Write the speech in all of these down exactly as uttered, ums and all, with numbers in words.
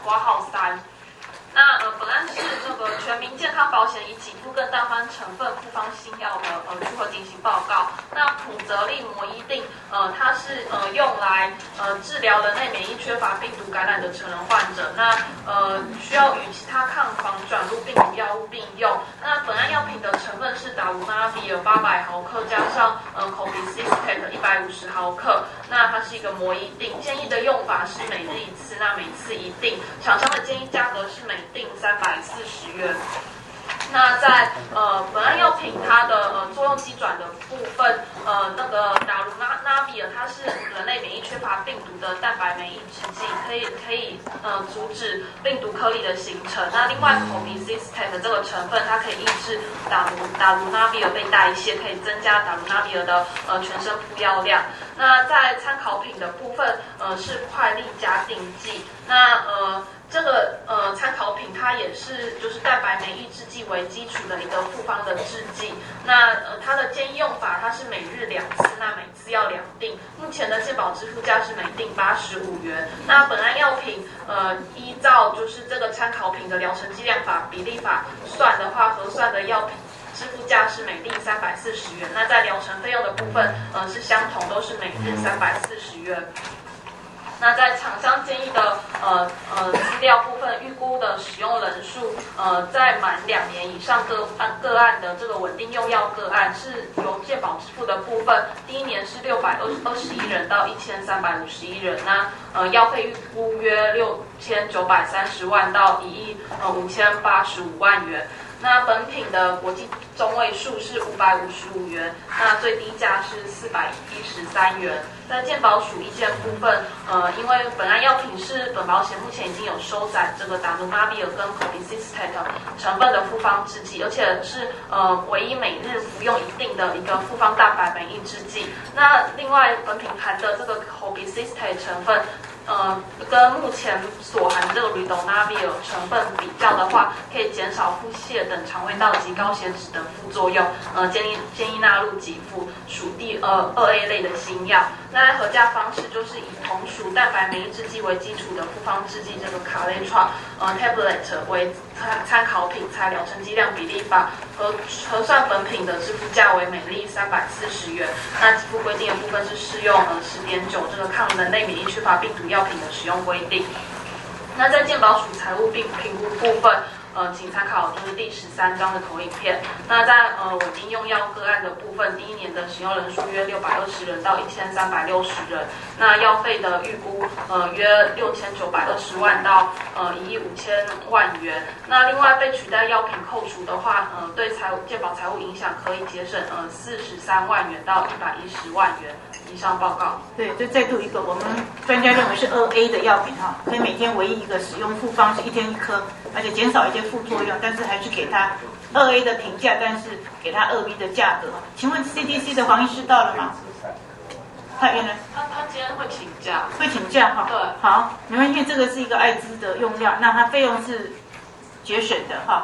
挂号三。那呃，本案是这个全民健康保险以给付更单方成分复方新药的呃综合进行报告。那普泽利摩伊定呃，它是呃用来呃治疗人类免疫缺乏病毒感染的成人患者，那呃需要与其他抗防转录病毒药物并用。那本案药品的成分是达鲁纳比尔八百毫克加上呃 Cobicistate 一百五十毫克。那它是一个摩伊定，建议的用法是每日一次，那每次一定。厂商的建议价格是每定三百四十元。那在呃本案药品它的呃作用机转的部分，呃那个达鲁纳纳比尔它是人类免疫缺乏病毒的蛋白酶抑制剂，可以可以呃阻止病毒颗粒的形成。那另外 Cobicistate 这个成分，它可以抑制达鲁达鲁纳比尔被代谢，可以增加达鲁纳比尔的呃全身铺药量。那在参考品的部分，呃是快利加定剂。那呃。这个呃参考品它也是就是蛋白酶抑制剂为基础的一个复方的制剂。那呃它的建议用法，它是每日两次，那每次要两锭。目前的健保支付价是每锭八十五元。那本案药品呃依照就是这个参考品的疗程剂量法比例法算的话，核算的药品支付价是每锭三百四十元。那在疗程费用的部分呃是相同，都是每日三百四十元。那在厂商建议的呃呃资料部分，预估的使用人数，呃，在满两年以上个案个案的这个稳定用药个案，是由健保支付的部分，第一年是六百二二十一人到一千三百五十一人，那呃药费预估约六千九百三十万到一亿呃五千八十五万元。那本品的国际中位数是五百五十五元，那最低价是四百一十三元。在健保署意见部分，呃，因为本案药品是本保险目前已经有收载这个达鲁纳比尔跟 Cobicistate 成分的复方制剂，而且是呃唯一每日服用一定的一个复方蛋白酶抑制剂。那另外本品含的这个 Cobicistate 成分。呃，跟目前所含这个吕斗纳比尔成分比较的话，可以减少腹泻等肠胃道及高血脂等副作用。呃，建议建议纳入给付，属第二二 A 类的新药。那核价方式就是以同属蛋白酶抑制剂为基础的复方制剂，这个卡雷特呃 tablet 为参参考品，采疗程剂量比例法核核算本品的支付价为每粒三百四十元。那给付规定的部分是适用呃十点九这个抗人类免疫缺乏病毒药品的使用规定。那在健保署财务并评估部分，呃，请参考就是第十三章的投影片。那在呃稳定用药个案的部分，第一年的使用人数约六百二十人到一千三百六十人。那药费的预估呃约六千九百二十万到呃一亿五千万元。那另外被取代药品扣除的话，呃对财务健保财务影响可以节省呃四十三万元到一百一十万元。以上报告。 对，这再度一个我们专家认为是二 A 的药品哈，可以每天唯一一个使用复方是一天一颗，而且减少一些副作用，但是还是给他二 A 的评价，但是给他二 B 的价格。请问 C D C 的黄医师到了吗？他原来他他今天会请假， 会请假哈。 对， 好，没关系，这个是一个艾滋的用量，那它费用是节省的哈。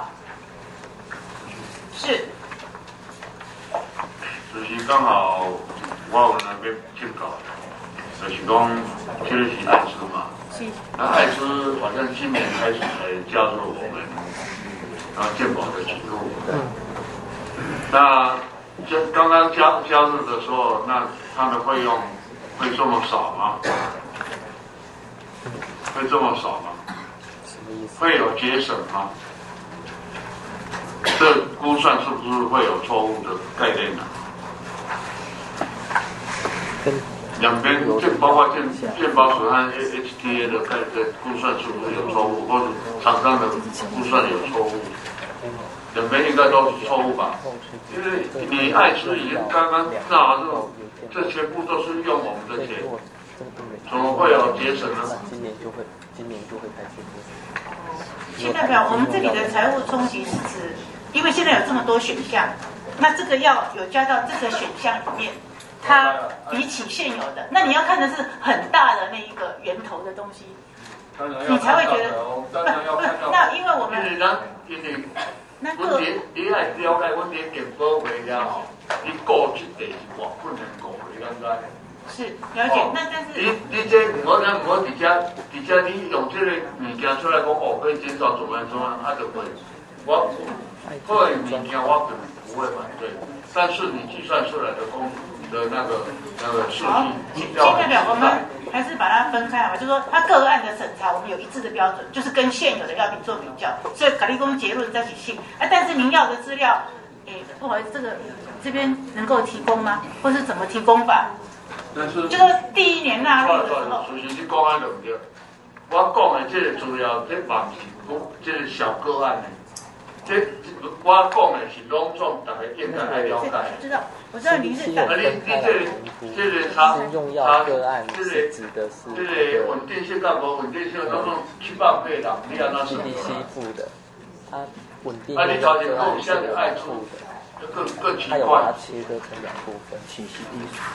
是。 就是刚好我有那边请教，就是讲这个是艾滋嘛，那艾滋好像今年开始才加入我们啊健保的记录。那就刚刚加加入的时候，那它的费用会这么少吗？会这么少吗？会有节省吗？这估算是不是会有错误的概念呢？两边健包括健健保署和 H T A 的概的估算是不是有错误，或者厂商的估算有错误？两边应该都是错误吧？因为你艾滋已经刚刚纳入，这全部都是用我们的钱，怎么会有节省呢？ 今年就会，今年就会开始。 现代表我们这里的财务冲击是指，因为现在有这么多选项，那这个要有加到这个选项里面。它比起现有的，那你要看的是很大的那一个源头的东西，你才会觉得不不。那因为我们因为咱因为问题，你来了解问题健保为了，你顾这地是偌困难顾，你感觉？ 是了解。那但是你你这我咱我伫遮伫遮你用这个物件出来讲哦，可以减少怎么样怎么样，啊就会。我个人物件我可能不会反对，但是你计算出来的工的那个那个数据， 现代表我们还是把它分开好吧，就是说它个案的审查我们有一致的标准，就是跟现有的药品做比较，所以卡利公结论在起信啊，但是您要的资料，诶，不好意思，这个这边能够提供吗？或是怎么提供法？ 但是就是第一年纳入的时候， 就是你讲安对不对？我讲的这个资料，这嘛是讲这个小个案的。这我讲的是拢总，大家应该来了解。 我知道，我知道您是。 啊，你你这个这个它用药个案这个指的是这个稳定性跟无稳定性，当中七百倍人，你安怎算？ C D C 付的，它稳定啊， 用你条药个案件够， 是有现在爱付出的， 更更奇它有把它怪。 切割成两部分。 请 C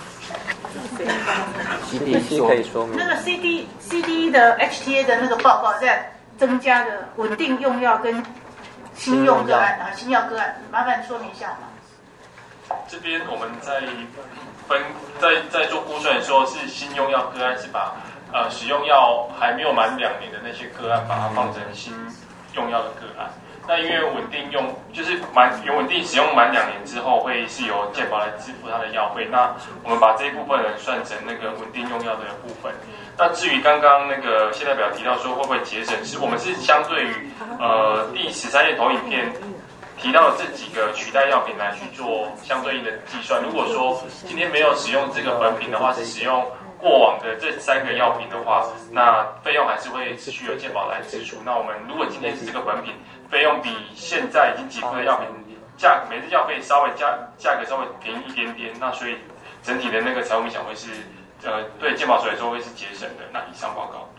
C D C 可以说明那个 C D C D 的 H T A 的那个报告在增加的稳定用药跟新用个案啊，新药个案，麻烦说明一下嘛。 这边我们在分在在做估算的时候，是新用药个案是把呃使用药还没有满两年的那些个案，把它放成新用药的个案。那因为稳定用就是满有稳定使用满两年之后，会是由健保来支付它的药费。那我们把这一部分人算成那个稳定用药的部分。那至于刚刚那个谢代表提到说会不会节省，是我们是相对于呃第十三页投影片提到的这几个取代药品来去做相对应的计算。如果说今天没有使用这个本品的话，是使用过往的这三个药品的话，那费用还是会持续由健保来支出。那我们如果今天是这个本品，费用比现在已经给付的药品价每次药费稍微价价格稍微便宜一点点，那所以整体的那个财务影响会是呃对健保署来说会是节省的。那以上报告。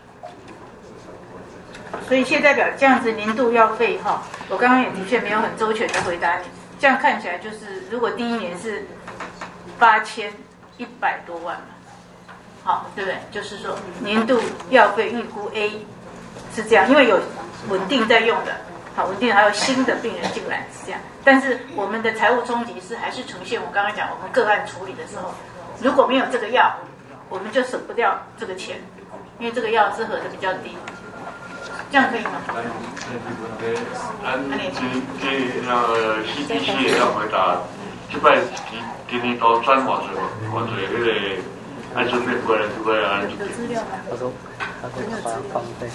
所以谢代表这样子年度药费哈，我刚刚也的确没有很周全的回答你。这样看起来就是，如果第一年是八千一百多万嘛，好，对不对？就是说年度药费预估 A 是这样，因为有稳定在用的，好，稳定还有新的病人进来是这样。但是我们的财务冲击是还是呈现我刚刚讲我们个案处理的时候，如果没有这个药，我们就省不掉这个钱，因为这个药是合的比较低。这样可以吗？ 咱这这那个 C D C 也要回答，这摆今今年都转偌济偌济迄个艾滋病过来就过来。 有资料吗？ 他说，他说把它放在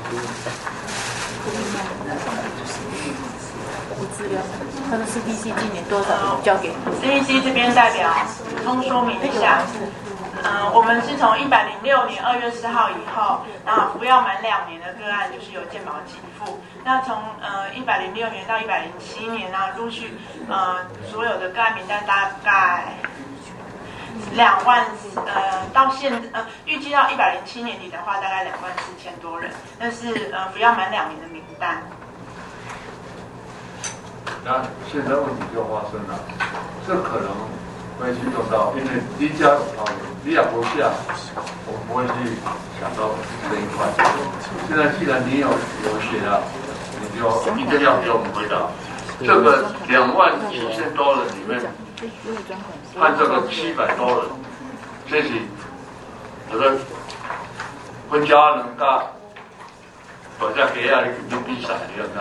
无资料。他说 C D C 今年多少交给 C D C 这边代表补充说明一下。嗯，我们是从一百零六年二月四号以后，那服药满两年的个案就是由健保给付。那从呃一百零六年到一百零七年呢，陆续呃所有的个案名单大概两万呃到现呃预计到一百零七年底的话，大概两万四千多人，那是呃服药满两年的名单。 那现在问题就发生了，这可能会去用到，因为你家有套路，你也不下，我不会去想到这一块。现在既然你有有写了，你就一定要给我们回答。这个两万四千多人里面，按这个七百多人，这是这个分家人家，或者给啊你比赛你要看。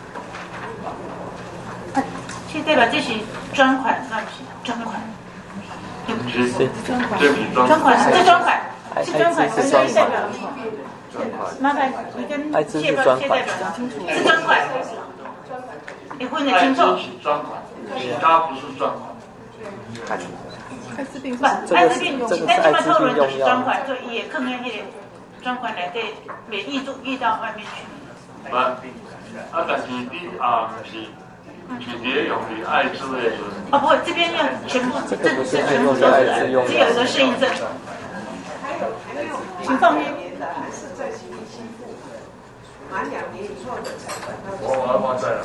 这代表这是专款，那不是专款。 是专款，这笔专专款是专款，是专款，是代表。 专款。 麻烦你跟谢代谢代表讲清楚，是专款。你混得清楚。 是专款，其他不是专款。 艾滋病，不，艾滋病，但是嘛，透露就是专款，所以也更愿意专款来对免疫度移到外面去。 不，啊，但是你啊是。直接用于艾滋的时候。 哦，不会，这边要全部，这这全部都是，只有一个适应症。请放边。 满两年以后的才管到。 我我我在了。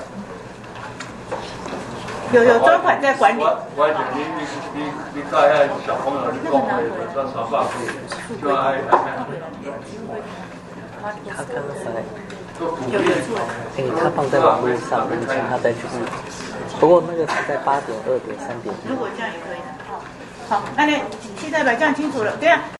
有有专款在管理。 我我讲你你你你带下小朋友去公会的，到啥办法？就爱爱看。 他刚才。哎，他放在网络上，你请他再去录。不过那个是在八点、二点、三点。 如果这样也可以的。 好，那呢，现在把这样清楚了，对啊。